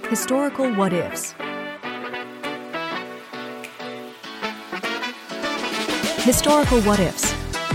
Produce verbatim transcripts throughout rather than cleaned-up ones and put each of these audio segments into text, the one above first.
Historical What Ifs. Historical What Ifs.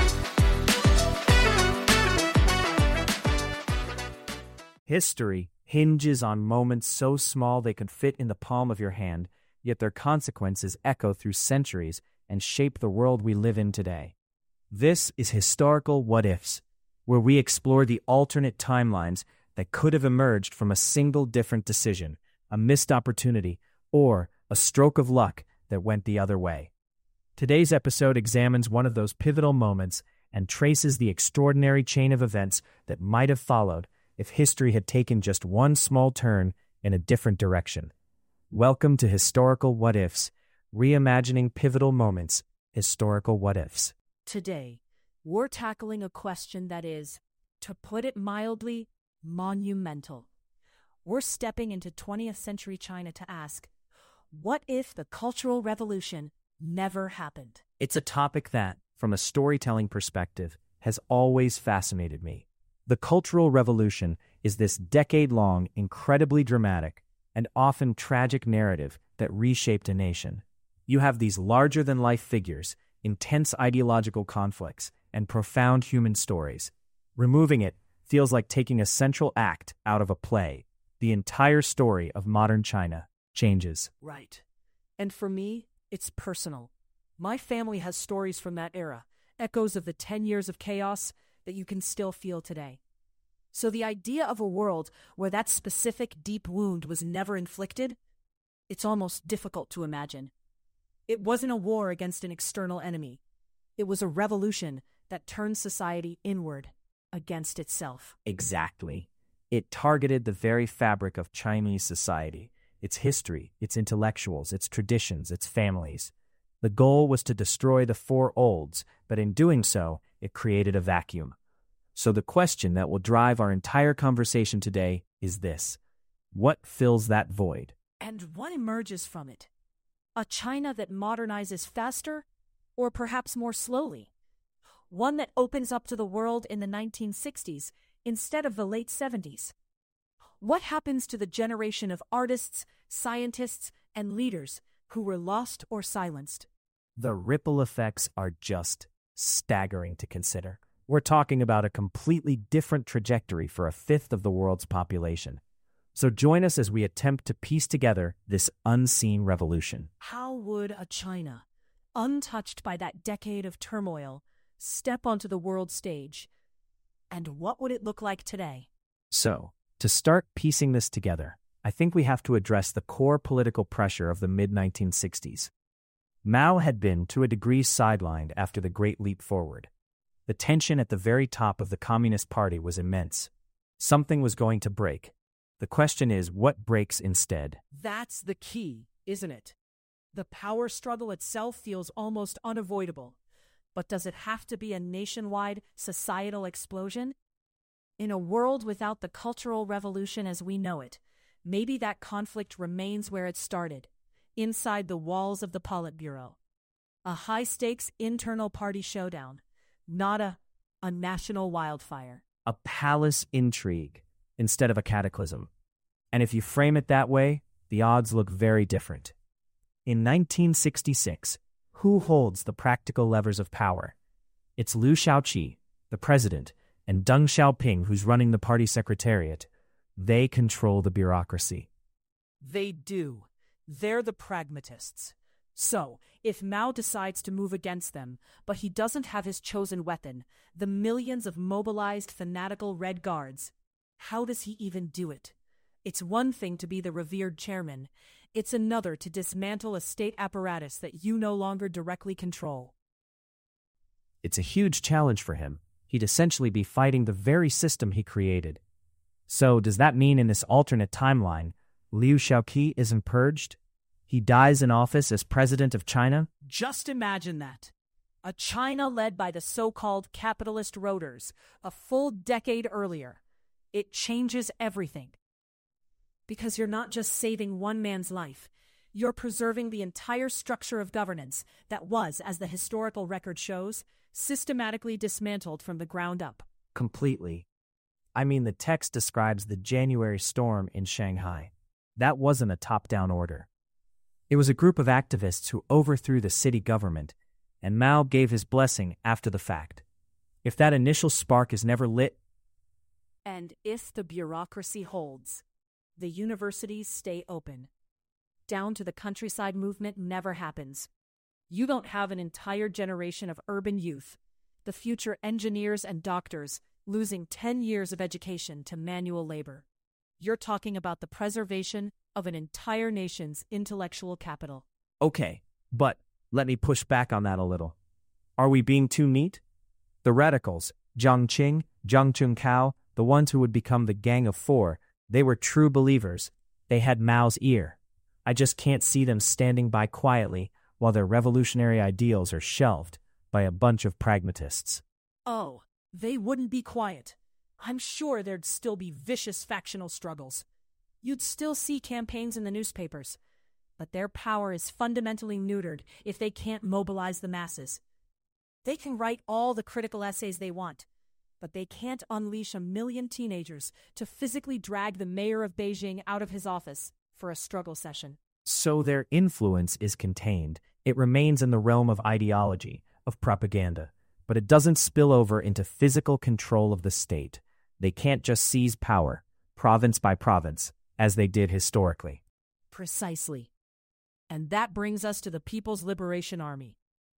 History hinges on moments so small they could fit in the palm of your hand, yet their consequences echo through centuries and shape the world we live in today. This is Historical What Ifs, where we explore the alternate timelines that could have emerged from a single different decision, a missed opportunity, or a stroke of luck that went the other way. Today's episode examines one of those pivotal moments and traces the extraordinary chain of events that might have followed if history had taken just one small turn in a different direction. Welcome to Historical What Ifs, reimagining pivotal moments, Historical What Ifs. Today, we're tackling a question that is, to put it mildly, monumental. We're stepping into twentieth century China to ask, what if the Cultural Revolution never happened? It's a topic that, from a storytelling perspective, has always fascinated me. The Cultural Revolution is this decade-long, incredibly dramatic, and often tragic narrative that reshaped a nation. You have these larger-than-life figures, intense ideological conflicts, and profound human stories. Removing it feels like taking a central act out of a play. The entire story of modern China changes. Right. And for me, it's personal. My family has stories from that era, echoes of the ten years of chaos that you can still feel today. So the idea of a world where that specific deep wound was never inflicted, it's almost difficult to imagine. It wasn't a war against an external enemy. It was a revolution that turned society inward against itself. Exactly. It targeted the very fabric of Chinese society, its history, its intellectuals, its traditions, its families. The goal was to destroy the four olds, but in doing so, it created a vacuum. So the question that will drive our entire conversation today is this: what fills that void? And what emerges from it? A China that modernizes faster, or perhaps more slowly? One that opens up to the world in the nineteen sixties instead of the late seventies? What happens to the generation of artists, scientists, and leaders who were lost or silenced? The ripple effects are just staggering to consider. We're talking about a completely different trajectory for a fifth of the world's population. So join us as we attempt to piece together this unseen revolution. How would a China, untouched by that decade of turmoil, step onto the world stage? And what would it look like today? So, to start piecing this together, I think we have to address the core political pressure of the mid nineteen sixties. Mao had been, to a degree, sidelined after the Great Leap Forward. The tension at the very top of the Communist Party was immense. Something was going to break. The question is, what breaks instead? That's the key, isn't it? The power struggle itself feels almost unavoidable. But does it have to be a nationwide societal explosion? In a world without the Cultural Revolution as we know it, maybe that conflict remains where it started, inside the walls of the Politburo. A high-stakes internal party showdown, not a, a national wildfire. A palace intrigue instead of a cataclysm. And if you frame it that way, the odds look very different. In nineteen sixty-six, who holds the practical levers of power? It's Liu Shaoqi, the president, and Deng Xiaoping, who's running the party secretariat. They control the bureaucracy. They do. They're the pragmatists. So, if Mao decides to move against them, but he doesn't have his chosen weapon, the millions of mobilized fanatical Red Guards, how does he even do it? It's one thing to be the revered chairman. It's another to dismantle a state apparatus that you no longer directly control. It's a huge challenge for him. He'd essentially be fighting the very system he created. So, does that mean in this alternate timeline, Liu Shaoqi isn't purged? He dies in office as president of China? Just imagine that. A China led by the so-called capitalist roaders, a full decade earlier. It changes everything. Because you're not just saving one man's life, you're preserving the entire structure of governance that was, as the historical record shows, systematically dismantled from the ground up. Completely. I mean, the text describes the January storm in Shanghai. That wasn't a top-down order. It was a group of activists who overthrew the city government, and Mao gave his blessing after the fact. If that initial spark is never lit, And if the bureaucracy holds, the universities stay open. Down to the countryside movement never happens. You don't have an entire generation of urban youth, the future engineers and doctors, losing ten years of education to manual labor. You're talking about the preservation of an entire nation's intellectual capital. okay, but let me push back on that a little. Are we being too neat? The radicals, Jiang Qing, Zhang Chun-Cao, the ones who would become the Gang of Four, they were true believers. They had Mao's ear. I just can't see them standing by quietly while their revolutionary ideals are shelved by a bunch of pragmatists. Oh, they wouldn't be quiet. I'm sure there'd still be vicious factional struggles. You'd still see campaigns in the newspapers. But their power is fundamentally neutered if they can't mobilize the masses. They can write all the critical essays they want, but they can't unleash a million teenagers to physically drag the mayor of Beijing out of his office for a struggle session. So their influence is contained. It remains in the realm of ideology, of propaganda, but it doesn't spill over into physical control of the state. They can't just seize power, province by province, as they did historically. Precisely. And that brings us to the People's Liberation Army.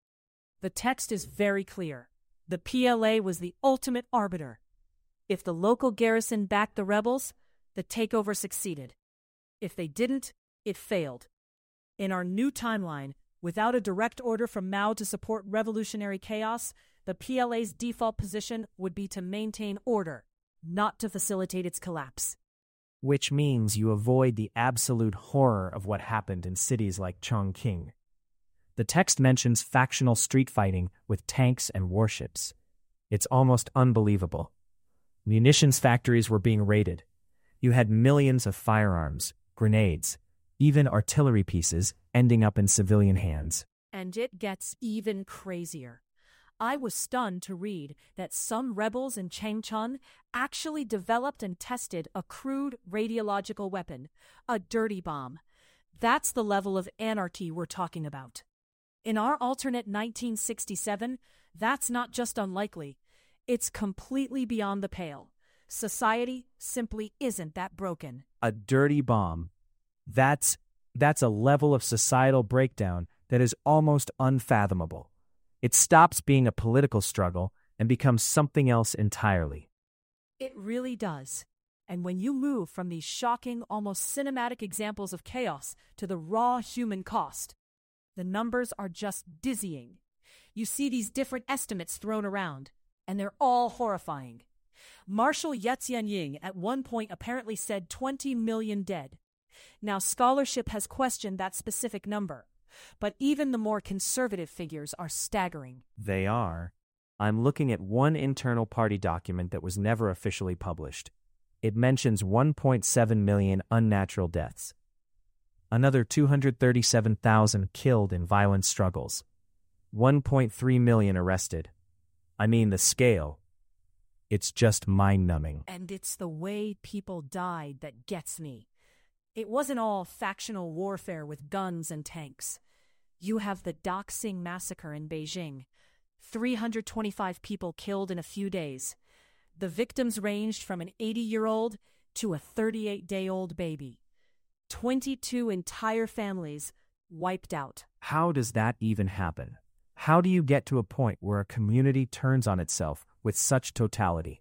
The text is very clear. The P L A was the ultimate arbiter. If the local garrison backed the rebels, the takeover succeeded. If they didn't, it failed. In our new timeline, without a direct order from Mao to support revolutionary chaos, the P L A's default position would be to maintain order, not to facilitate its collapse. Which means you avoid the absolute horror of what happened in cities like Chongqing. The text mentions factional street fighting with tanks and warships. It's almost unbelievable. Munitions factories were being raided. You had millions of firearms, grenades, even artillery pieces ending up in civilian hands. And it gets even crazier. I was stunned to read that some rebels in Changchun actually developed and tested a crude radiological weapon, a dirty bomb. That's the level of anarchy we're talking about. In our alternate nineteen sixty-seven, that's not just unlikely. It's completely beyond the pale. Society simply isn't that broken. A dirty bomb. That's, that's a level of societal breakdown that is almost unfathomable. It stops being a political struggle and becomes something else entirely. It really does. And when you move from these shocking, almost cinematic examples of chaos to the raw human cost, the numbers are just dizzying. You see these different estimates thrown around, and they're all horrifying. Marshal Yatsenying at one point apparently said twenty million dead. Now, scholarship has questioned that specific number, but even the more conservative figures are staggering. They are. I'm looking at one internal party document that was never officially published. It mentions one point seven million unnatural deaths. Another two hundred thirty-seven thousand killed in violent struggles. one point three million arrested. I mean, the scale. It's just mind-numbing. And it's the way people died that gets me. It wasn't all factional warfare with guns and tanks. You have the Daxing massacre in Beijing. three hundred twenty-five people killed in a few days. The victims ranged from an eighty-year-old to a thirty-eight-day-old baby. twenty-two entire families wiped out. How does that even happen? How do you get to a point where a community turns on itself with such totality?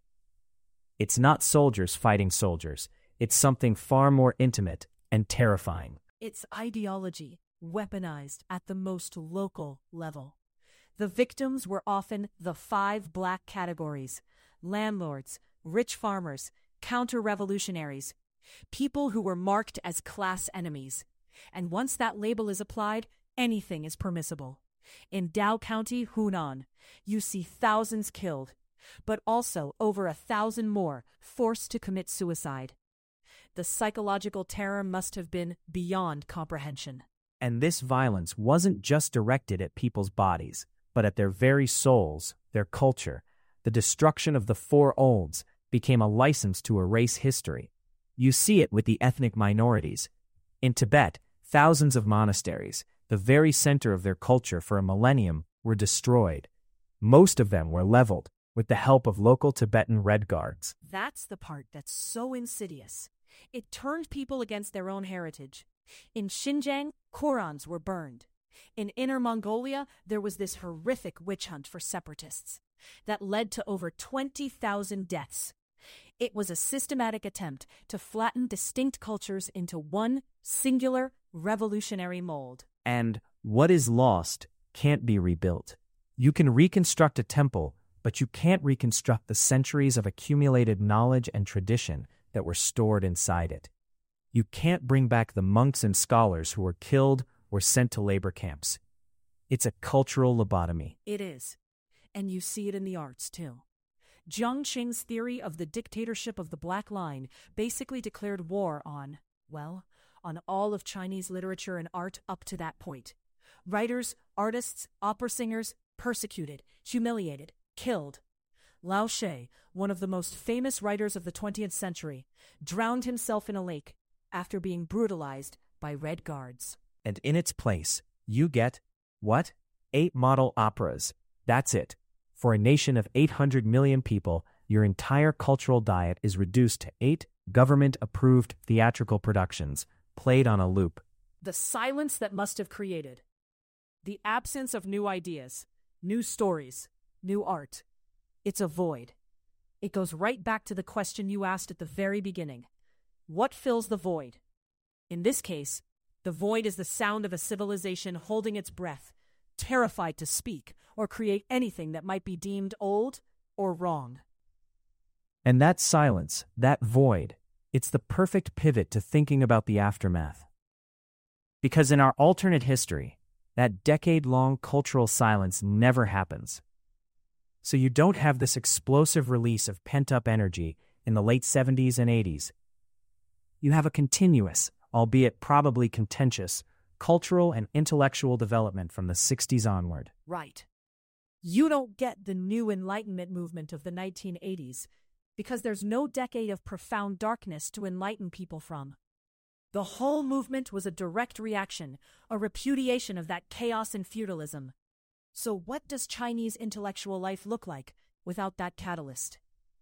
It's not soldiers fighting soldiers. It's something far more intimate and terrifying. It's ideology, weaponized at the most local level. The victims were often the five black categories: landlords, rich farmers, counter-revolutionaries, people who were marked as class enemies. And once that label is applied, anything is permissible. In Dao County, Hunan, you see thousands killed, but also over a thousand more forced to commit suicide. The psychological terror must have been beyond comprehension. And this violence wasn't just directed at people's bodies, but at their very souls, their culture. The destruction of the Four Olds became a license to erase history. You see it with the ethnic minorities. In Tibet, thousands of monasteries, the very center of their culture for a millennium, were destroyed. Most of them were leveled with the help of local Tibetan Red Guards. That's the part that's so insidious. It turned people against their own heritage. In Xinjiang, Qurans were burned. In Inner Mongolia, there was this horrific witch hunt for separatists that led to over twenty thousand deaths. It was a systematic attempt to flatten distinct cultures into one singular revolutionary mold. And what is lost can't be rebuilt. You can reconstruct a temple, but you can't reconstruct the centuries of accumulated knowledge and tradition that were stored inside it. You can't bring back the monks and scholars who were killed or sent to labor camps. It's a cultural lobotomy. It is. And you see it in the arts, too. Jiang Qing's theory of the dictatorship of the Black Line basically declared war on, well, on all of Chinese literature and art up to that point. Writers, artists, opera singers, persecuted, humiliated, killed. Lao She, one of the most famous writers of the twentieth century, drowned himself in a lake after being brutalized by Red Guards. And in its place, you get, what? Eight model operas. That's it. For a nation of eight hundred million people, your entire cultural diet is reduced to eight government-approved theatrical productions, played on a loop. The silence that must have created. The absence of new ideas, new stories, new art. It's a void. It goes right back to the question you asked at the very beginning. What fills the void? In this case, the void is the sound of a civilization holding its breath, terrified to speak or create anything that might be deemed old or wrong. And that silence, that void, it's the perfect pivot to thinking about the aftermath. Because in our alternate history, that decade-long cultural silence never happens. So you don't have this explosive release of pent-up energy in the late seventies and eighties. You have a continuous, albeit probably contentious, cultural and intellectual development from the sixties onward. Right. You don't get the new Enlightenment movement of the nineteen eighties because there's no decade of profound darkness to enlighten people from. The whole movement was a direct reaction, a repudiation of that chaos and feudalism. So what does Chinese intellectual life look like without that catalyst?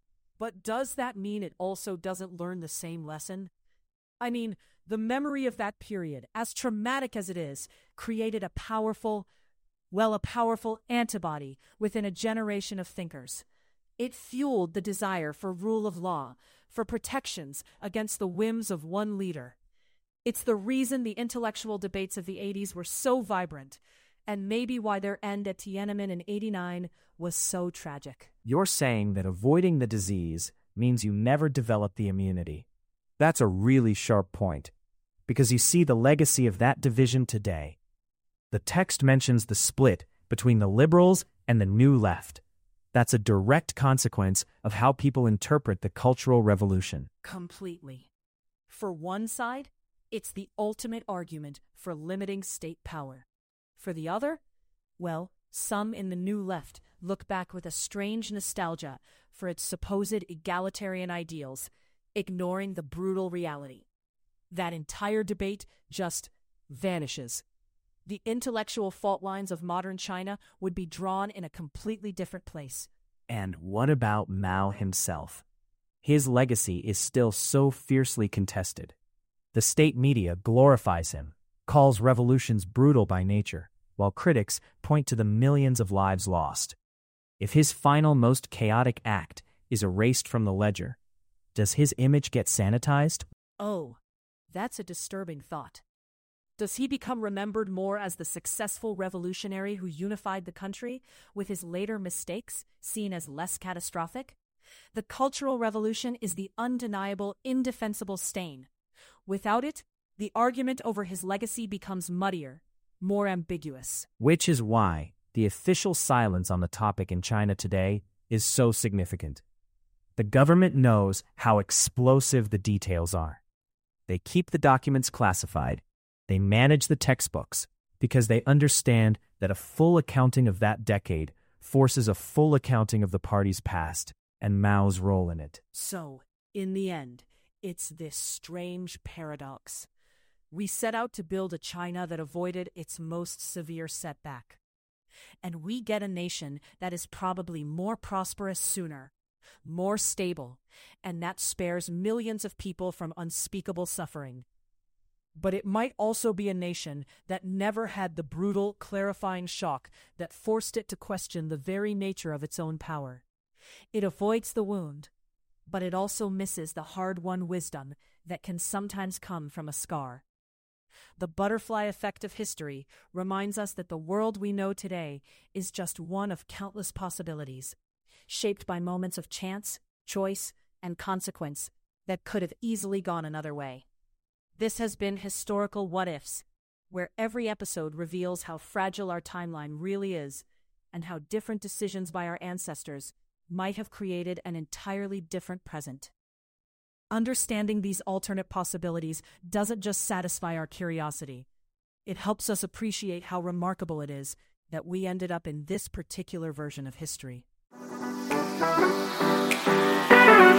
But does that mean it also doesn't learn the same lesson? I mean, the memory of that period, as traumatic as it is, created a powerful, well, a powerful antibody within a generation of thinkers. It fueled the desire for rule of law, for protections against the whims of one leader. It's the reason the intellectual debates of the eighties were so vibrant, and maybe why their end at Tiananmen in eighty-nine was so tragic. You're saying that avoiding the disease means you never develop the immunity. That's a really sharp point, because you see the legacy of that division today. The text mentions the split between the liberals and the new left. That's a direct consequence of how people interpret the Cultural Revolution. Completely. For one side, it's the ultimate argument for limiting state power. For the other, well, some in the new left look back with a strange nostalgia for its supposed egalitarian ideals, ignoring the brutal reality. That entire debate just vanishes. The intellectual fault lines of modern China would be drawn in a completely different place. And what about Mao himself? His legacy is still so fiercely contested. The state media glorifies him, calls revolutions brutal by nature, while critics point to the millions of lives lost. If his final most chaotic act is erased from the ledger, does his image get sanitized? Oh, that's a disturbing thought. Does he become remembered more as the successful revolutionary who unified the country, with his later mistakes seen as less catastrophic? The Cultural Revolution is the undeniable, indefensible stain. Without it, the argument over his legacy becomes muddier, more ambiguous. Which is why the official silence on the topic in China today is so significant. The government knows how explosive the details are. They keep the documents classified. They manage the textbooks because they understand that a full accounting of that decade forces a full accounting of the party's past and Mao's role in it. So, in the end, it's this strange paradox. We set out to build a China that avoided its most severe setback. And we get a nation that is probably more prosperous sooner, more stable, and that spares millions of people from unspeakable suffering. But it might also be a nation that never had the brutal, clarifying shock that forced it to question the very nature of its own power. It avoids the wound, but it also misses the hard-won wisdom that can sometimes come from a scar. The butterfly effect of history reminds us that the world we know today is just one of countless possibilities, shaped by moments of chance, choice, and consequence that could have easily gone another way. This has been Historical What Ifs, where every episode reveals how fragile our timeline really is and how different decisions by our ancestors might have created an entirely different present. Understanding these alternate possibilities doesn't just satisfy our curiosity. It helps us appreciate how remarkable it is that we ended up in this particular version of history.